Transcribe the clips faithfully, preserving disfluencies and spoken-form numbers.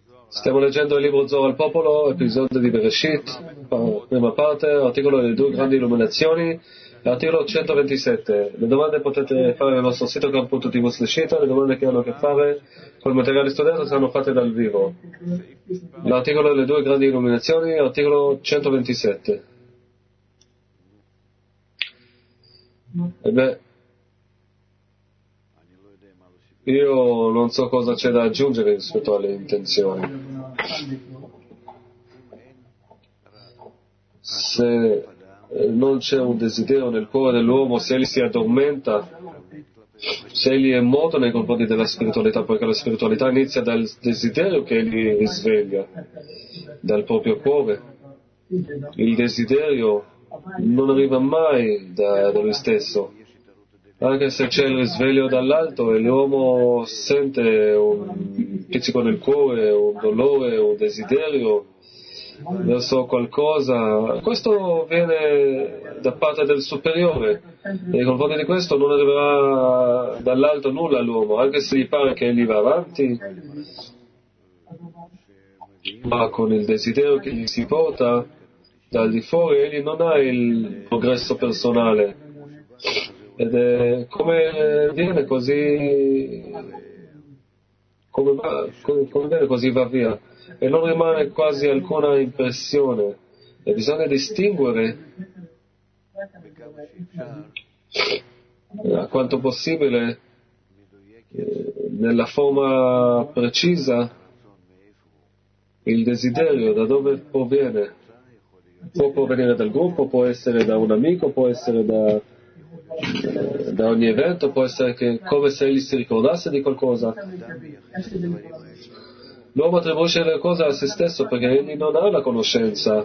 Stiamo leggendo il libro Zohar al popolo, episodio di Bereshit, prima parte, articolo delle due grandi illuminazioni, articolo centoventisette. Le domande potete fare nel nostro sito camp punto t v slash ita, le domande che hanno a che fare con il materiale studiato saranno fatte dal vivo. L'articolo delle due grandi illuminazioni, articolo centoventisette. E beh, io non so cosa c'è da aggiungere rispetto alle intenzioni. Se non c'è un desiderio nel cuore dell'uomo, se egli si addormenta, se egli è morto nei confronti della spiritualità, poiché la spiritualità inizia dal desiderio che egli risveglia dal proprio cuore. Il desiderio non arriva mai da, da lui stesso. Anche se c'è il risveglio dall'alto e l'uomo sente un pizzico nel cuore, un dolore, un desiderio verso qualcosa, questo viene da parte del superiore. Nei confronti di questo non arriverà dall'alto nulla all'uomo, anche se gli pare che egli va avanti, ma con il desiderio che gli si porta dal di fuori egli non ha il progresso personale. Ed è come viene così, come, va, come, come viene così va via, e non rimane quasi alcuna impressione. E bisogna distinguere a quanto possibile eh, nella forma precisa il desiderio, da dove proviene. Può provenire dal gruppo, può essere da un amico, può essere da da ogni evento, può essere che come se egli si ricordasse di qualcosa. L'uomo attribuisce le cose a se stesso perché egli non ha la conoscenza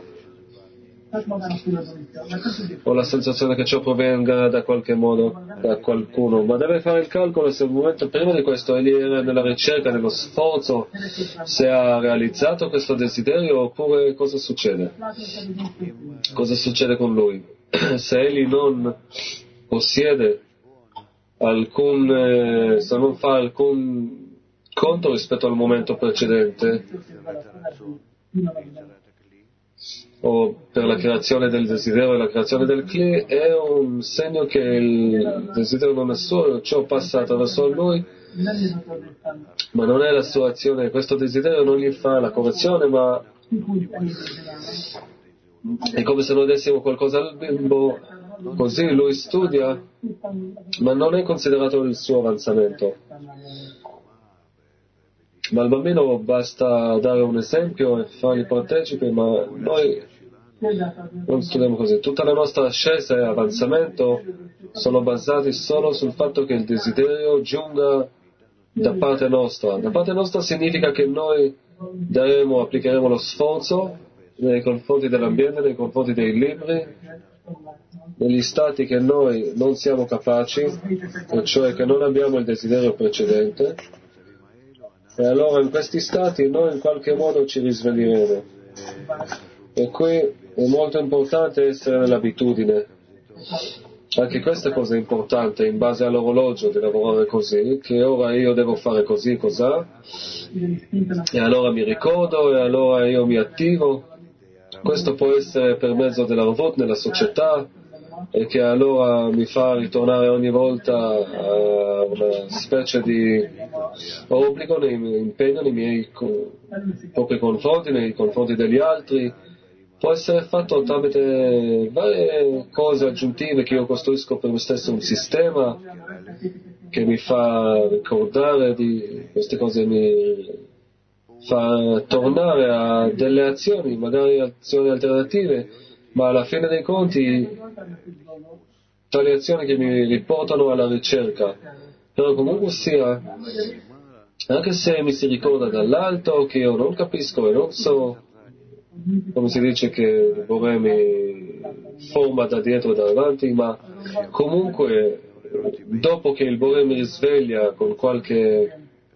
o la sensazione che ciò provenga da qualche modo da qualcuno, ma deve fare il calcolo se un momento prima di questo egli era nella ricerca, nello sforzo, se ha realizzato questo desiderio oppure cosa succede cosa succede con lui. Se egli non possiede alcun, eh, se non fa alcun conto rispetto al momento precedente o per la creazione del desiderio e la creazione del Kli, è un segno che il desiderio non è suo, ciò passa attraverso lui, ma non è la sua azione. Questo desiderio non gli fa la correzione, ma è come se noi dessimo qualcosa al bimbo, così lui studia, ma non è considerato il suo avanzamento. Ma al bambino basta dare un esempio e fargli partecipi, ma noi non studiamo così. Tutta la nostra ascesa e avanzamento sono basati solo sul fatto che il desiderio giunga da parte nostra. Da parte nostra significa che noi daremo, applicheremo lo sforzo nei confronti dell'ambiente, nei confronti dei libri, negli stati che noi non siamo capaci, e cioè che non abbiamo il desiderio precedente, e allora in questi stati noi in qualche modo ci risveglieremo. E qui è molto importante essere nell'abitudine. Anche questa cosa è importante, in base all'orologio di lavorare così, che ora io devo fare così, cos'ha, e allora mi ricordo, e allora io mi attivo. Questo può essere per mezzo dell'arvot nella società, e che allora mi fa ritornare ogni volta a una specie di obbligo, nei miei impegni, nei miei propri confronti, nei confronti degli altri. Può essere fatto tramite varie cose aggiuntive che io costruisco per me stesso, un sistema che mi fa ricordare di queste cose, mi fa tornare a delle azioni, magari azioni alternative, ma alla fine dei conti tali azioni che mi riportano alla ricerca. Però comunque sia, anche se mi si ricorda dall'alto che io non capisco e non so, come si dice che il Bore mi forma da dietro e da davanti, ma comunque dopo che il Bore mi risveglia con qualche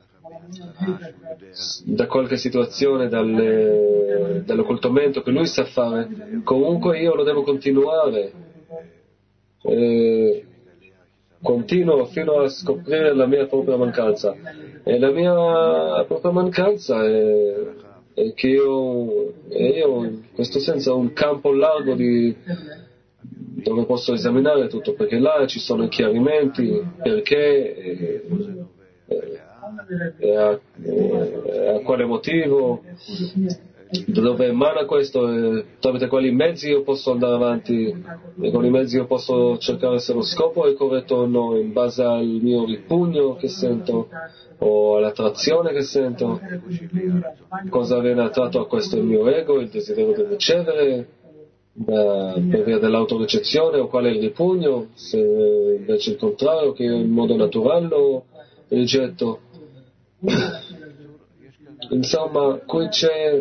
da qualche situazione, dalle, dall'occultamento che lui sa fare, comunque io lo devo continuare. Eh, continuo fino a scoprire la mia propria mancanza. E la mia propria mancanza è, è che io, io in questo senso ho un campo largo di, dove posso esaminare tutto, perché là ci sono i chiarimenti, perché e, e, e, a, e a quale motivo, dove emana questo, e tramite quali mezzi io posso andare avanti, e con i mezzi io posso cercare se lo scopo è corretto o no, in base al mio ripugno che sento o all'attrazione che sento, cosa viene attratto a questo il mio ego, il desiderio di ricevere da, per via dell'autoricezione, o qual è il ripugno, se invece il contrario, che io in modo naturale lo rigetto. Insomma, qui c'è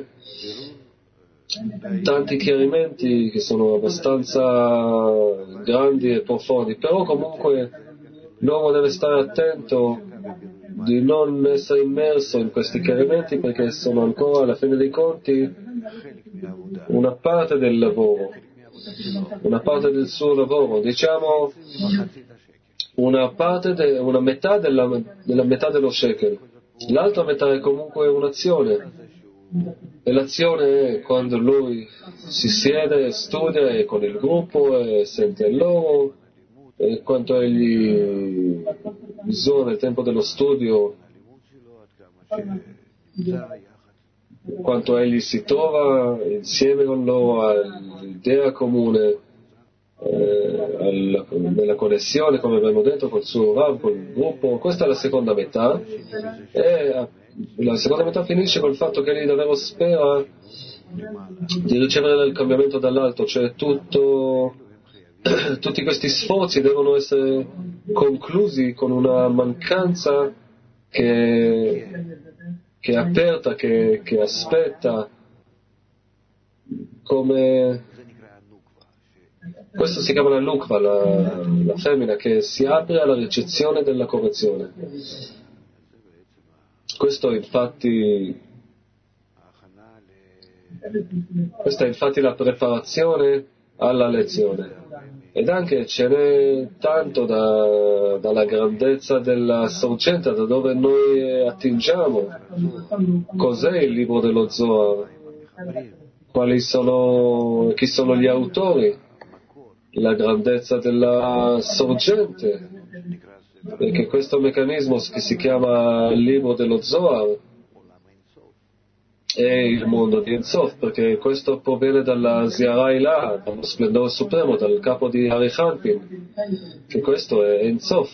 tanti chiarimenti che sono abbastanza grandi e profondi, però comunque l'uomo deve stare attento di non essere immerso in questi chiarimenti, perché sono ancora alla fine dei conti una parte del lavoro, una parte del suo lavoro, diciamo una parte, de, una metà della, della metà dello shekel. L'altra metà è comunque un'azione, e l'azione è quando lui si siede, studia e con il gruppo e sente loro, e quanto egli bisogna nel tempo dello studio, quanto egli si trova insieme con loro all'idea comune, eh, alla, nella connessione, come abbiamo detto, col suo Rav, col gruppo. Questa è la seconda metà, e la seconda metà finisce col fatto che egli davvero spera di ricevere il cambiamento dall'alto, cioè tutto, tutti questi sforzi devono essere conclusi con una mancanza che, che è aperta, che, che aspetta, come questo si chiama la nukva, la, la femmina che si apre alla ricezione della correzione. Questo infatti questa è infatti la preparazione alla lezione, ed anche ce n'è tanto da, dalla grandezza della sorgente da dove noi attingiamo. Cos'è il libro dello Zohar? Quali sono, chi sono gli autori? La grandezza della sorgente, perché questo meccanismo che si chiama il libro dello Zohar è il mondo di Ensof, perché questo proviene dalla Ziara Ilah, dallo splendore supremo, dal capo di Harichanpin, che questo è Ensof.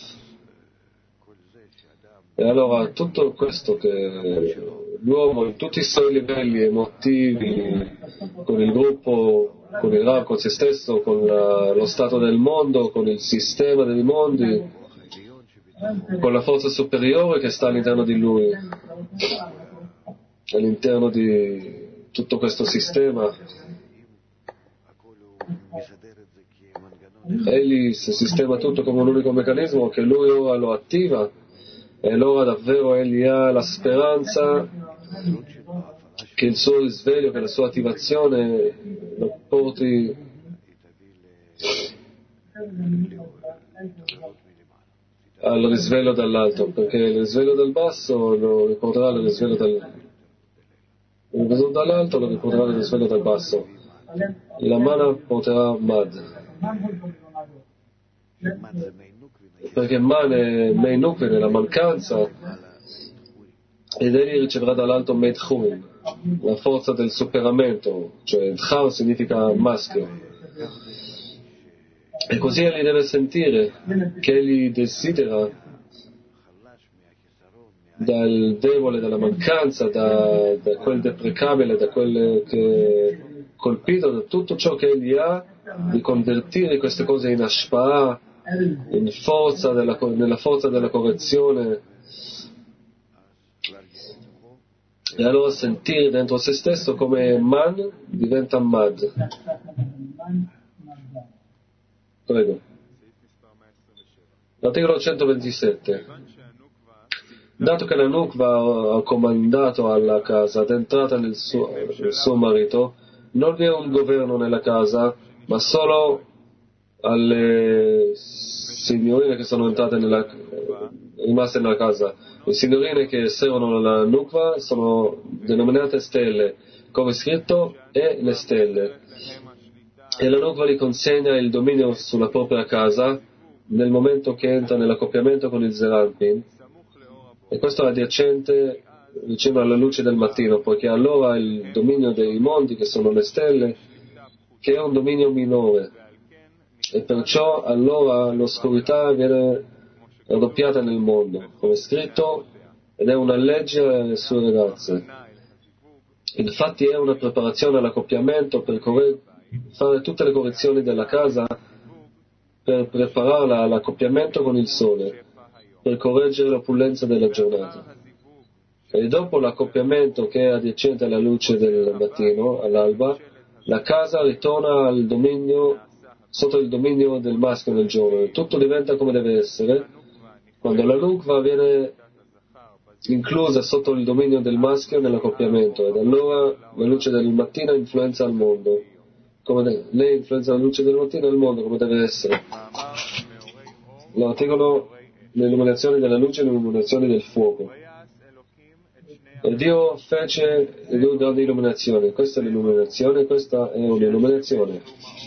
E allora tutto questo che l'uomo in tutti i suoi livelli emotivi, con il gruppo, con il Rav, con se stesso, con la, lo stato del mondo, con il sistema dei mondi, con la forza superiore che sta all'interno di lui, all'interno di tutto questo sistema, egli si sistema tutto come un unico meccanismo che lui ora lo attiva, e allora davvero egli ha la speranza che il suo risveglio, che la sua attivazione lo porti al risveglio dall'alto, perché il risveglio dal basso lo riporterà al risveglio dal il risveglio dall'alto lo riporterà al risveglio dal basso. La mana porterà Mad, perché Man è Meinukvi nella mancanza, ed egli riceverà dall'alto Meitchumim, la forza del superamento, cioè Dchar significa maschio, e così egli deve sentire che egli desidera dal debole, dalla mancanza, da, da quel deprecabile, da quel che colpito, da tutto ciò che egli ha, di convertire queste cose in ashpa'ah, in forza della, nella forza della correzione, e allora sentire dentro se stesso come Man diventa Mad. Prego. L'articolo centoventisette. Dato che la Nukva ha comandato alla casa d'entrata nel suo, nel suo marito, non vi è un governo nella casa, ma solo alle signorine che sono entrate nella, rimaste nella casa. Le signorine che servono la Nukva sono denominate stelle, come scritto, e le stelle. E la Nukva gli consegna il dominio sulla propria casa nel momento che entra nell'accoppiamento con il Zeranpin. E questo è adiacente vicino alla luce del mattino, poiché allora il dominio dei mondi, che sono le stelle, che è un dominio minore. E perciò allora l'oscurità viene raddoppiata nel mondo, come scritto, ed è una legge alle sue ragazze. Infatti è una preparazione all'accoppiamento per corre- fare tutte le correzioni della casa, per prepararla all'accoppiamento con il sole, per correggere l'opulenza della giornata. E dopo l'accoppiamento, che è adiacente alla luce del mattino, all'alba, la casa ritorna al dominio, sotto il dominio del maschio nel giorno, e tutto diventa come deve essere, quando la Nukva viene inclusa sotto il dominio del maschio nell'accoppiamento, ed allora la luce del mattino influenza il mondo, come de- lei influenza la luce del mattino e il mondo come deve essere. L'articolo: le illuminazioni della luce e le illuminazioni del fuoco. E Dio fece le due grandi illuminazioni. Questa è l'illuminazione, questa è un'illuminazione.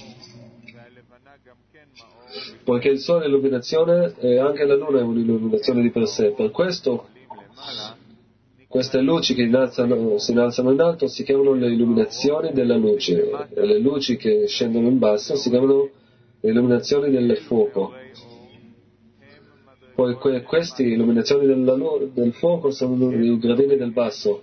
Poiché il sole è illuminazione e anche la luna è un'illuminazione di per sé. Per questo queste luci che innalzano, si innalzano in alto si chiamano le illuminazioni della luce, e le luci che scendono in basso si chiamano le illuminazioni del fuoco. Poi que- queste illuminazioni della lu- del fuoco sono i gradini del basso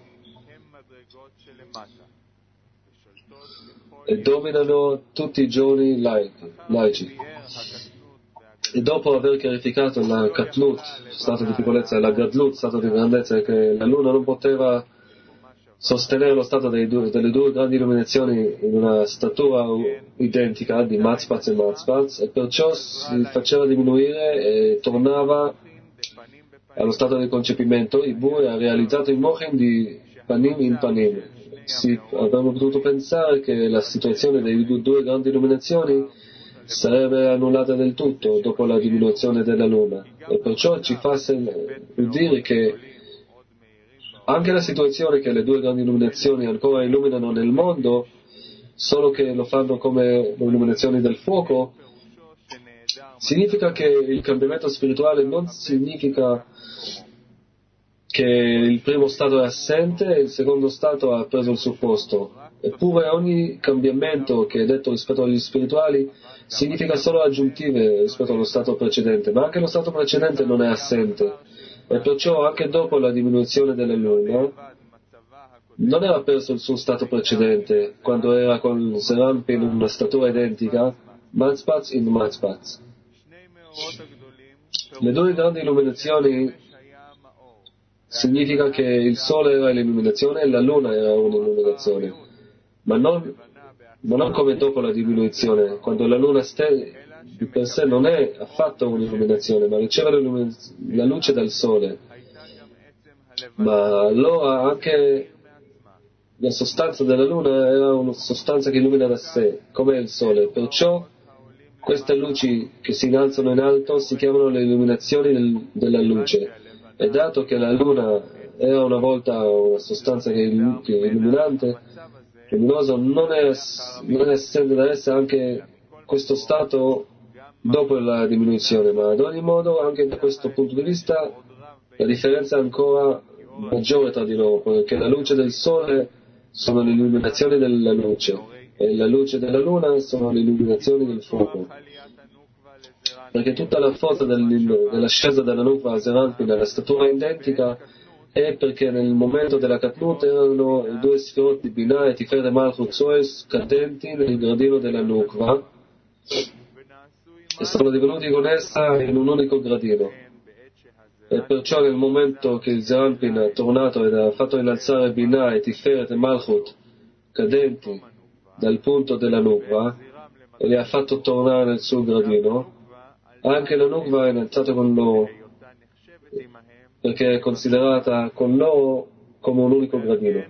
e dominano tutti i giorni laici. laici. E dopo aver chiarificato la Katlut, stato di piccolezza, e la Gadlut, stato di grandezza, che la luna non poteva sostenere lo stato dei due, delle due grandi illuminazioni in una statura identica di Matzpatz e Matzpatz, e perciò si faceva diminuire e tornava allo stato del concepimento. Ibur ha realizzato il Mochin di Panim in Panim. Si, avremmo potuto pensare che la situazione delle due grandi illuminazioni sarebbe annullata del tutto dopo la diminuzione della luna, e perciò ci fa dire che anche la situazione che le due grandi illuminazioni ancora illuminano nel mondo, solo che lo fanno come le illuminazioni del fuoco, significa che il cambiamento spirituale non significa che il primo stato è assente e il secondo stato ha preso il suo posto. Eppure ogni cambiamento che è detto rispetto agli spirituali significa solo aggiuntive rispetto allo stato precedente, ma anche lo stato precedente non è assente, e perciò anche dopo la diminuzione della luna non era perso il suo stato precedente, quando era con Zeranpin in una statura identica, Matzpatz in Matzpatz. Le due grandi illuminazioni significa che il sole era l'illuminazione e la luna era un'illuminazione, ma non, ma non come dopo la diminuzione, quando la luna ste- di per sé non è affatto un'illuminazione, ma riceve la luce dal sole. Ma allora anche la sostanza della luna era una sostanza che illumina da sé, come il sole. Perciò queste luci che si innalzano in alto si chiamano le illuminazioni del, della luce. E dato che la luna era una volta una sostanza che è, che è illuminante, luminoso, non è, non è essendo da essa anche questo stato dopo la diminuzione, ma ad ogni modo anche da questo punto di vista la differenza è ancora maggiore tra di loro, perché la luce del sole sono le illuminazioni della luce e la luce della luna sono le illuminazioni del fuoco, perché tutta la forza dell'ascesa della Nukva a Zeranpin nella statura identica è perché nel momento della Katnut erano i due sferot di Binah e Tiferet e Malchut Soes cadenti nel gradino della Nukva e sono divenuti con essa in un unico gradino. E perciò nel momento che il Zeranpin è tornato ed ha fatto innalzare Binah e Tiferet e Malchut cadenti dal punto della Nukva e li ha fatto tornare nel suo gradino, anche la Nukva è innalzata con loro, perché è considerata con loro come un unico gradino.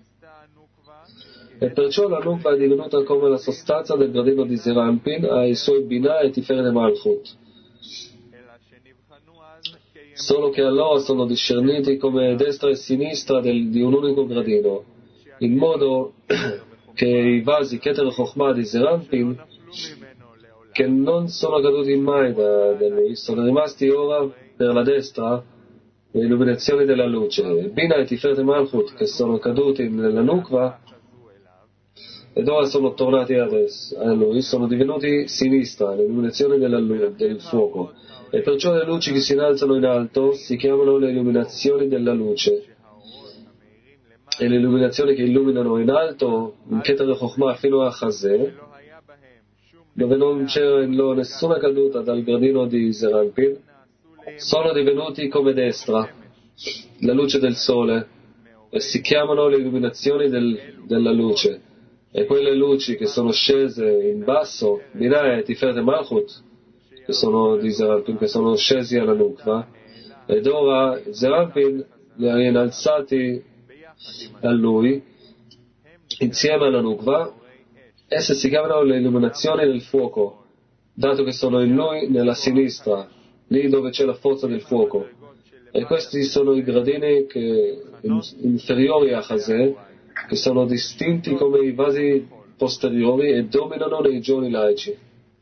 E perciò la Nukva è divenuta come la sostanza del gradino di Zeranpin ai suoi Binah e Tiferet e Malchut. solo che allora sono discerniti come destra e sinistra del, di un unico gradino, in modo che i vasi Keter Chokhmah di Zeranpin, che non sono caduti mai da, da lui, sono rimasti ora per la destra le illuminazioni della luce. Bina e Tiferet e Malchut, che sono caduti nella Nukva, ed ora sono tornati adesso, a lui, sono divenuti sinistra, l'illuminazione della, del fuoco. E perciò le luci che si innalzano in alto si chiamano le illuminazioni della luce. E le illuminazioni che illuminano in alto, in Keter Chokhmah fino a Chazeh, dove non c'era in loro nessuna caduta dal gradino di Zeranpin, sono divenuti come destra, la luce del sole, e si chiamano le illuminazioni del, della luce. E quelle luci che sono scese in basso, Binah e Tiferet e Malchut, che sono di Zeranpin, che sono scesi alla Nukva, ed ora Zeranpin li ha innalzati a lui, insieme alla Nukva. Esse si chiamano le illuminazioni del fuoco, dato che sono in lui nella sinistra, lì dove c'è la forza del fuoco. E questi sono i gradini che, inferiori a Chazeh, che sono distinti come i vasi posteriori e dominano nei giorni laici.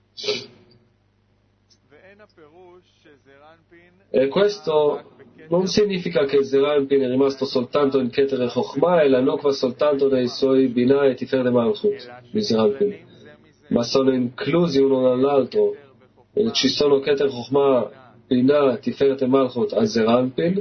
E questo non significa che Zeranpin è rimasto soltanto in Keter e Chokhmah e la Nukva soltanto nei suoi Binah e Tiferet e Malchut di Zeranpin, ma sono inclusi uno nell'altro. E ci sono Keter, Chokhmah, Binah, Tiferet e Malchut a Zeranpin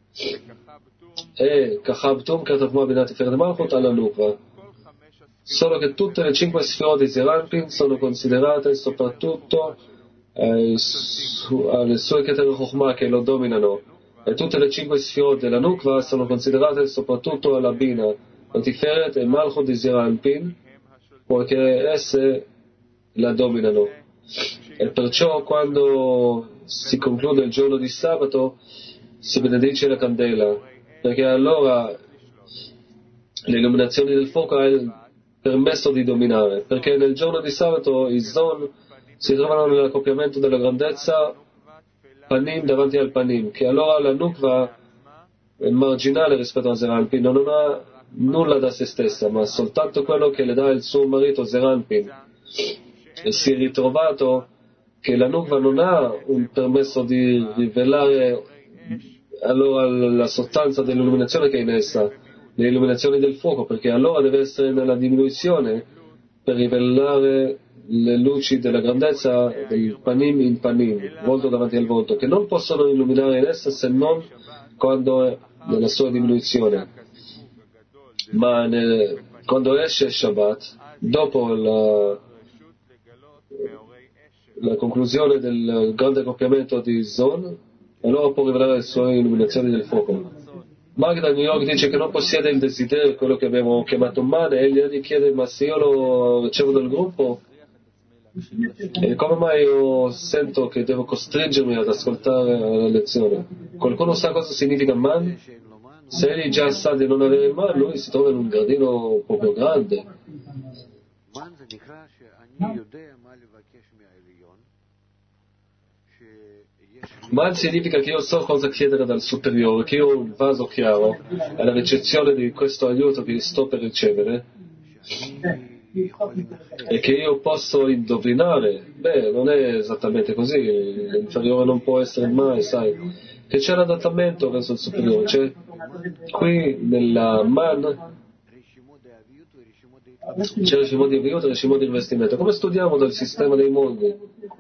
e Kachabtum, Keter, Chokhmah, Binah, Tiferet e Malchut alla Nukva. Solo che tutte le cinque sfere di Zeranpin sono considerate soprattutto eh, su, alle sue Keter e Chokhmah che lo dominano. E tutte le cinque sfere della Nukva sono considerate soprattutto alla Bina, a Tiferet e Malchut di Zeranpin, poiché esse la dominano. E perciò quando si conclude il giorno di sabato si benedice la candela, perché allora le illuminazioni del fuoco hanno il permesso di dominare, perché nel giorno di sabato i Zon si trovano nell'accoppiamento della grandezza Panim davanti al Panim, che allora la Nukva è marginale rispetto a Zeranpin, non ha nulla da se stessa, ma soltanto quello che le dà il suo marito Zeranpin. E si è ritrovato che la Nukva non ha un permesso di rivelare allora la sostanza dell'illuminazione che è in essa, le illuminazioni del fuoco, perché allora deve essere nella diminuzione per rivelare le luci della grandezza del Panim in Panim, volto davanti al volto, che non possono illuminare in essa se non quando è nella sua diminuzione. Ma nel, quando esce Shabbat, dopo la, la conclusione del grande accoppiamento di Zon, allora può rivelare le sue illuminazioni del fuoco. Magda New York dice che non possiede il desiderio, quello che abbiamo chiamato male, e gli chiede: ma se io lo ricevo dal gruppo, e come mai io sento che devo costringermi ad ascoltare la lezione? Qualcuno sa cosa significa man? Se egli già sa di non avere il man, lui si trova in un gradino proprio grande. Man significa che io so cosa chiedere dal superiore, che io ho un vaso chiaro alla ricezione di questo aiuto che sto per ricevere e che io posso indovinare. Beh, non è esattamente così, l'inferiore non può essere mai, sai, che c'è l'adattamento verso il superiore. C'è qui nella man c'è il Rishimot di aiuto e il Rishimot di investimento. Come studiamo dal sistema dei mondi?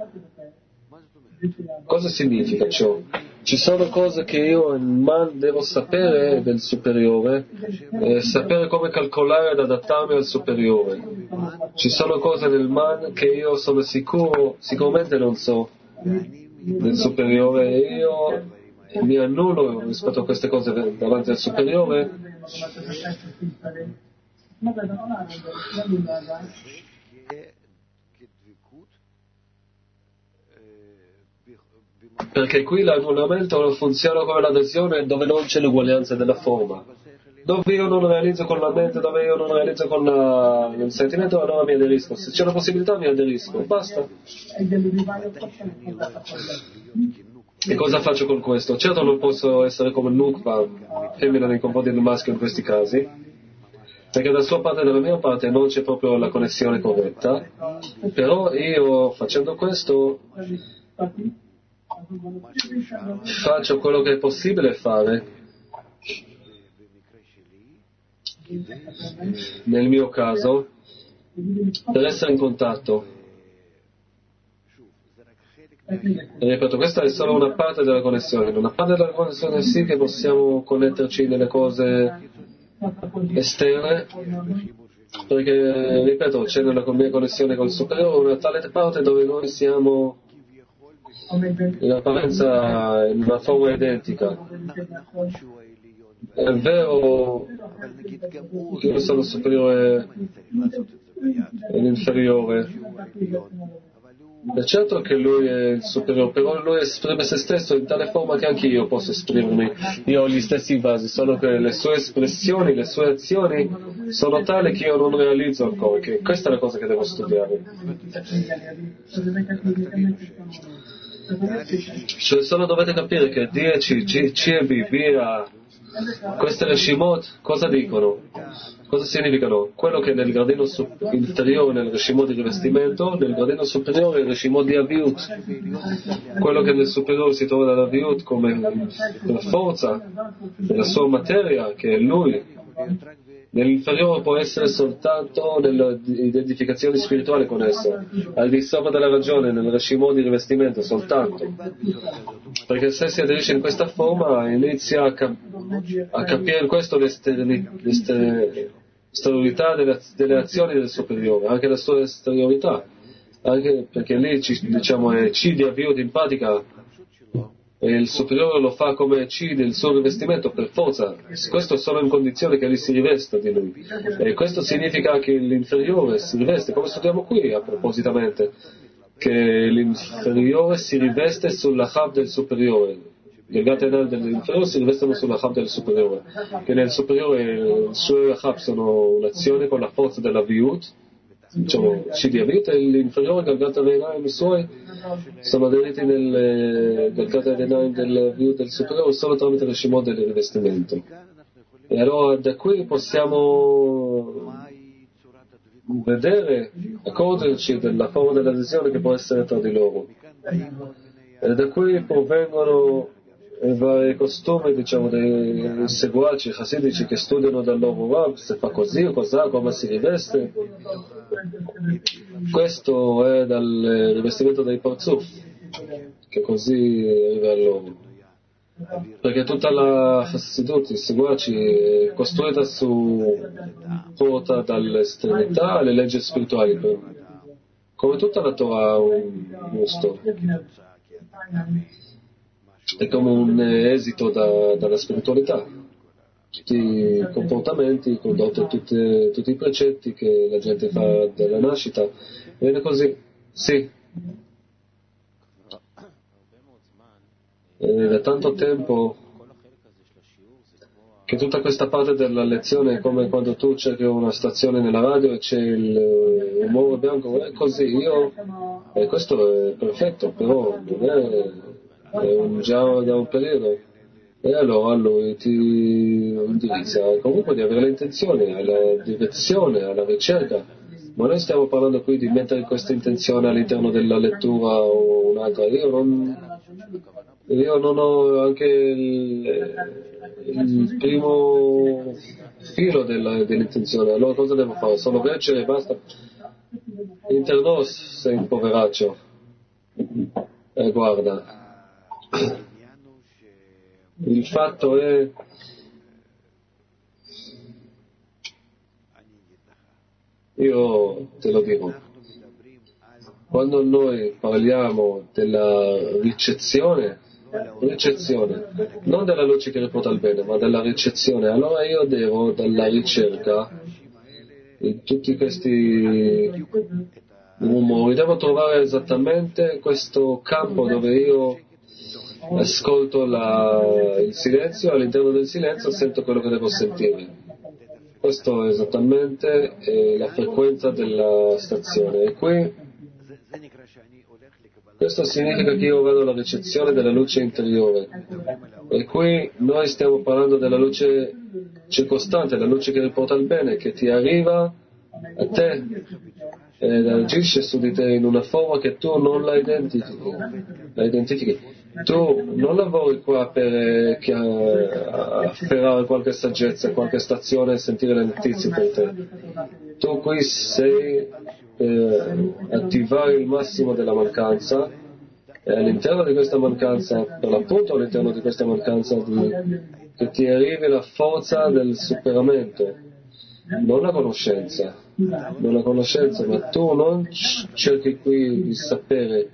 Cosa significa ciò? Ci sono cose che io in man devo sapere del superiore, eh, sapere come calcolare ed adattarmi al superiore. Ci sono cose nel man che io sono sicuro, sicuramente non so del superiore, e io mi annullo rispetto a queste cose davanti al superiore, perché qui l'annullamento funziona come l'adesione dove non c'è l'uguaglianza della forma. dove io non realizzo con la mente, dove io non realizzo con la, il sentimento, allora mi aderisco. Se c'è la possibilità mi aderisco, basta. E cosa faccio con questo? Certo non posso essere come Nukva, femmina nei confronti del maschio in questi casi, perché da sua parte e dalla mia parte non c'è proprio la connessione corretta, però io facendo questo faccio quello che è possibile fare nel mio caso per essere in contatto. E ripeto, questa è solo una parte della connessione, una parte della connessione sì che possiamo connetterci nelle cose esterne, perché ripeto c'è nella mia connessione col superiore una tale parte dove noi siamo in apparenza in una forma identica. È vero che io sono superiore e l'inferiore, è certo che lui è il superiore, però lui esprime se stesso in tale forma che anche io posso esprimermi. Io ho gli stessi vasi, solo che le sue espressioni, le sue azioni sono tali che io non realizzo ancora, che questa è la cosa che devo studiare. Cioè solo dovete capire che D e C, C e B, B e A, queste Reshimot, cosa dicono? Cosa significano? Quello che nel gradino inferiore nel Reshimot di rivestimento, nel gradino superiore il Reshimot di Aviut. Quello che nel superiore si trova dall'Aviut come la forza della sua materia, che è lui. Nell'inferiore può essere soltanto nell'identificazione spirituale con esso, al di sopra della ragione, nel Reshimot di rivestimento soltanto. Perché se si aderisce in questa forma inizia a, cap- a capire in questo l'esteriorità delle, delle azioni del superiore, anche la sua esteriorità, anche perché lì diciamo è C di avvio in pratica e il superiore lo fa come C del suo rivestimento per forza. Questo solo in condizione che lui si rivesta di lui, e questo significa che l'inferiore si riveste, come studiamo qui appositamente, che l'inferiore si riveste sulla Hab del superiore, le Gatenal dell'inferiore si rivestono sulla Hab del superiore, che nel superiore i suoi Hab sono un'azione con la forza della Viut, diciamo C di Aviut, e l'inferiore Galgat Avenaim i suoi sono aderiti nel Galgat Avenaim del Viut del superiore solo tramite il Shimon del rivestimento. E allora da qui possiamo vedere, accorgerci della forma dell'adesione che può essere tra di loro. E da qui provengono i vari costumi, diciamo, dei seguaci chassidici che studiano dal loro Rab, se fa così o cos'ha, come si riveste. Questo è dal rivestimento dei Parzuf, che così arriva a loro. Perché tutta la Chassidut, i seguaci, è costruita su porta dall'estremità alle leggi spirituali, come tutta la Torah ha un gusto, è come un esito da, dalla spiritualità, tutti i comportamenti, condotte, tutte, tutti i precetti che la gente fa dalla nascita, viene così, sì. E da tanto tempo che tutta questa parte della lezione è come quando tu cerchi una stazione nella radio e c'è il rumore bianco, è così, io, e questo è perfetto, però non è, è un, già da un periodo, e allora lui ti indirizza comunque di avere l'intenzione, alla direzione, alla ricerca, ma noi stiamo parlando qui di mettere questa intenzione all'interno della lettura o un'altra, io non... Io non ho anche il, il primo filo della, dell'intenzione, allora cosa devo fare? Solo leggere e basta? Internos sei un poveraccio. Eh, guarda, il fatto è io te lo dico, quando noi parliamo della ricezione ricezione, non della luce che riporta al bene, ma della ricezione, allora io devo, dalla ricerca, in tutti questi rumori, devo trovare esattamente questo campo dove io ascolto la, il silenzio, all'interno del silenzio sento quello che devo sentire. Questo è esattamente eh, la frequenza della stazione. E qui questo significa che io vado alla ricezione della luce interiore. E qui noi stiamo parlando della luce circostante, la luce che riporta il bene, che ti arriva a te ed agisce su di te in una forma che tu non la identifichi. La identifichi. Tu non lavori qua per eh, afferrare qualche saggezza, qualche stazione e sentire le notizie per te. Tu qui sei per attivare il massimo della mancanza e all'interno di questa mancanza, per l'appunto all'interno di questa mancanza di, che ti arrivi la forza del superamento, non la conoscenza, non la conoscenza, ma tu non cerchi qui di sapere,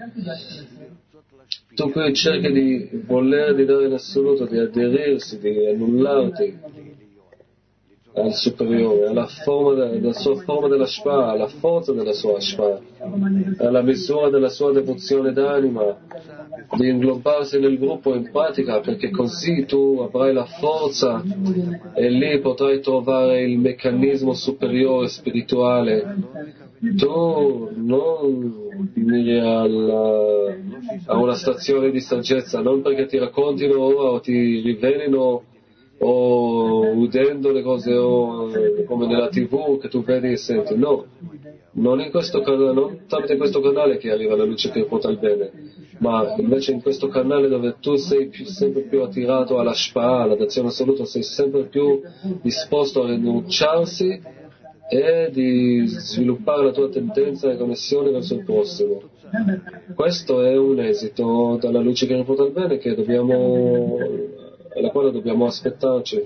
tu qui cerchi di voler di dare in assoluto, di aderirsi, di annullarti al superiore, alla, forma de, alla sua forma della Shpa, alla forza della sua Shpa, alla misura della sua devozione d'anima, di inglobarsi nel gruppo in pratica, perché così tu avrai la forza e lì potrai trovare il meccanismo superiore spirituale. Tu non miri alla, a una stazione di saggezza, non perché ti raccontino o ti rivelino o udendo le cose o come nella tivù che tu vedi e senti, no, non in questo canale, non tramite questo canale che arriva la luce che porta il bene, ma invece in questo canale dove tu sei più, sempre più attirato alla Shpa, alla dazione assoluta, sei sempre più disposto a rinunciarsi e di sviluppare la tua tendenza e connessione verso il prossimo. Questo è un esito dalla luce che riporta il bene che dobbiamo alla quale dobbiamo aspettarci.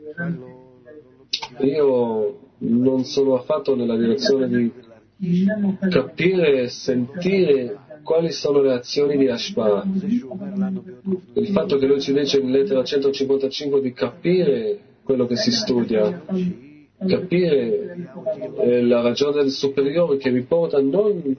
Io non sono affatto nella direzione di capire e sentire quali sono le azioni di Ashpa. Il fatto che lui ci dice in lettera centocinquantacinque di capire quello che si studia, capire eh, la ragione del superiore che vi porta non,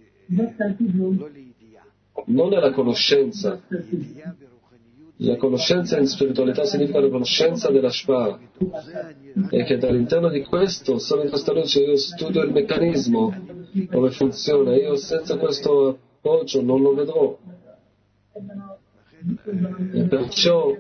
non è la conoscenza. La conoscenza in spiritualità significa la conoscenza della Shpa, e che dall'interno di questo, solo in questa luce, io studio il meccanismo, come funziona. Io senza questo approccio non lo vedrò. E perciò,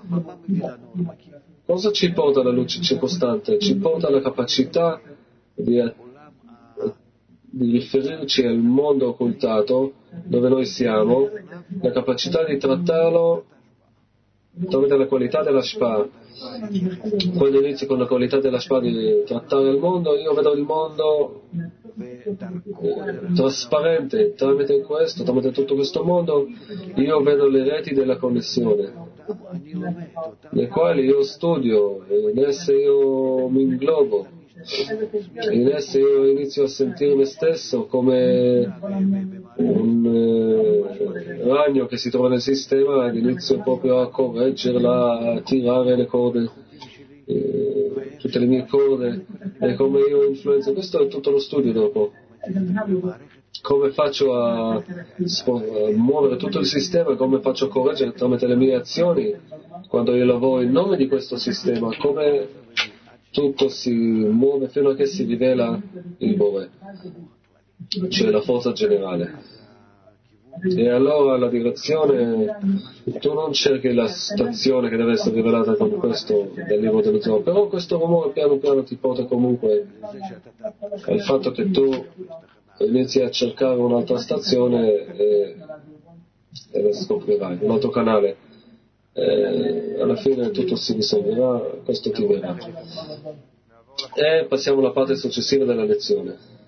cosa ci porta la luce circostante? Ci porta la capacità di, di riferirci al mondo occultato, dove noi siamo, la capacità di trattarlo tramite la qualità della Shpa. Quando inizio con la qualità della Shpa di trattare il mondo, io vedo il mondo eh, trasparente. Tramite questo, tramite tutto questo mondo, io vedo le reti della connessione, le quali io studio, e in esse io mi inglobo, in esse io inizio a sentire me stesso come un eh, ragno che si trova nel sistema ed inizio proprio a correggerla, a tirare le corde, eh, tutte le mie corde, e come io influenzo. Questo è tutto lo studio dopo. Come faccio a, a muovere tutto il sistema, come faccio a correggere tramite le mie azioni quando io lavoro in nome di questo sistema, come tutto si muove fino a che si rivela il Bore, cioè la forza generale. E allora la direzione, tu non cerchi la stazione che deve essere rivelata con questo dal libro dello Zohar, però questo rumore piano piano ti porta comunque al fatto che tu inizi a cercare un'altra stazione e, e la scoprirai, un altro canale. E alla fine tutto si risolverà, questo ti verrà. E passiamo alla parte successiva della lezione.